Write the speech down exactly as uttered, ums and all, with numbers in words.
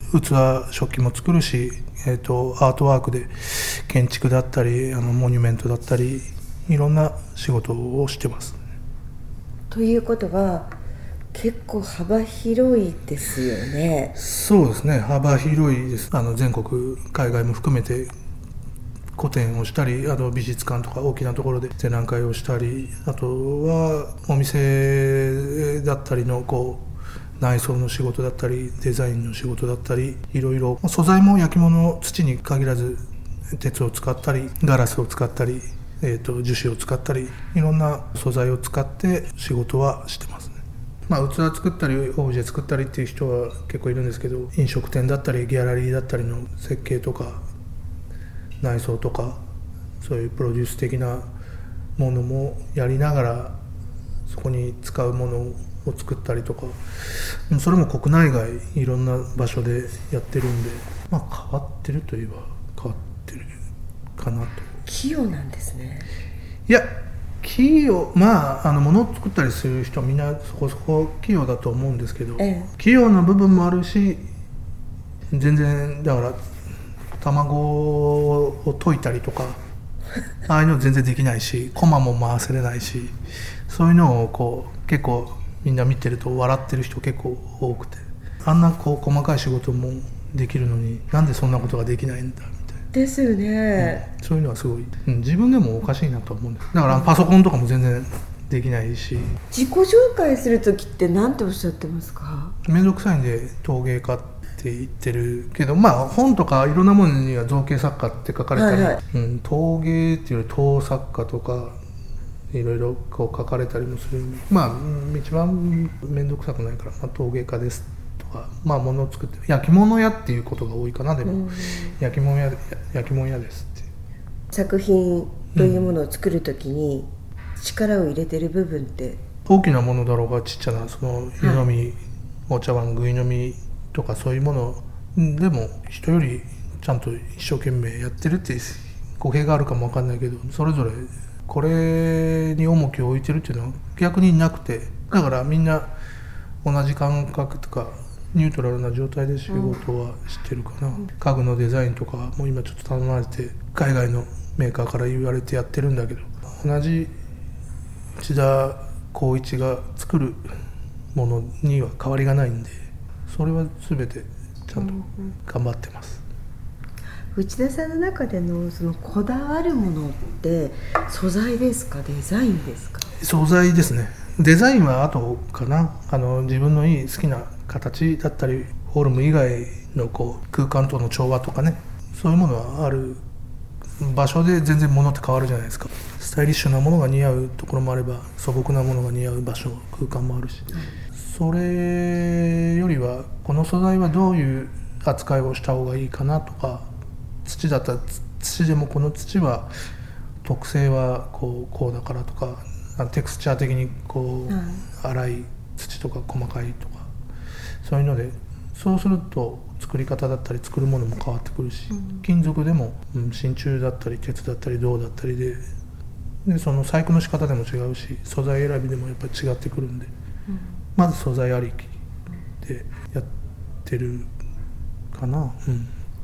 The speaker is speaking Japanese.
器食器も作るし、えー、とアートワークで建築だったりあのモニュメントだったりいろんな仕事をしてます。 ということは結構幅広いですよね。 そうですね、幅広いです。あの全国海外も含めて個展をしたり、あと美術館とか大きなところで展覧会をしたり、あとはお店だったりのこう内装の仕事だったりデザインの仕事だったり、いろいろ素材も焼き物土に限らず鉄を使ったりガラスを使ったり、えー、と樹脂を使ったりいろんな素材を使って仕事はしてますね。まあ、器作ったりオブジェ作ったりっていう人は結構いるんですけど、飲食店だったりギャラリーだったりの設計とか内装とかそういうプロデュース的なものもやりながらそこに使うものを作ったりとか、それも国内外いろんな場所でやってるんで、まあ、変わってるといえば変わってるかなと。 器用なんですね。 いや器用、まああの物を作ったりする人はみんなそこそこ器用だと思うんですけど、 ええ、 器用な部分もあるし全然だから卵を溶いたりとかああいうの全然できないし、コマも回せれないし、そういうのをこう結構みんな見てると笑ってる人結構多くて、あんなこう細かい仕事もできるのになんでそんなことができないんだみたいなですよね、 うん、そういうのはすごい、うん、自分でもおかしいなと思うんです。だからパソコンとかも全然できないし。 自己紹介するときって何ておっしゃってますか？ 面倒くさいんで陶芸家って言ってるけど、まあ本とかいろんなものには造形作家って書かれたり、 はいはい、 うん、陶芸っていうより陶作家とかいろいろこう書かれたりもする。まあ一番面倒くさくないから、まあ、陶芸家ですとか、まあ物を作って焼き物屋っていうことが多いかな。でも、うん、焼き物屋焼き物屋ですって。 作品というものを作るときに力を入れてる部分って、 うん、大きなものだろうがちっちゃなその湯飲み、はい、お茶碗ぐい飲みとかそういうものでも人よりちゃんと一生懸命やってるって語弊があるかも分かんないけど、それぞれこれに重きを置いてるっていうのは逆になくて、だからみんな同じ感覚とかニュートラルな状態で仕事はしてるかな、うん、家具のデザインとかも今ちょっと頼まれて海外のメーカーから言われてやってるんだけど、同じ内田光一が作るものには変わりがないんで、それは全てちゃんと頑張ってます。 うんうん、内田さんの中でのそのこだわるものって素材ですか、デザインですか？ 素材ですね。デザインは後かな。あの自分のいい好きな形だったりフォルム以外のこう空間との調和とかね、そういうものはある場所で全然物って変わるじゃないですか。スタイリッシュなものが似合うところもあれば素朴なものが似合う場所空間もあるし、うん、それよりはこの素材はどういう扱いをした方がいいかなとか、土だったら土でもこの土は特性はこう、こうだからとか、テクスチャー的にこう粗い土とか細かいとかそういうので、そうすると作り方だったり作るものも変わってくるし、うん、金属でも、うん、真鍮だったり鉄だったり銅だったり で, でその細工の仕方でも違うし素材選びでもやっぱり違ってくるんで、うん、まず素材ありきでやってるかな、うん。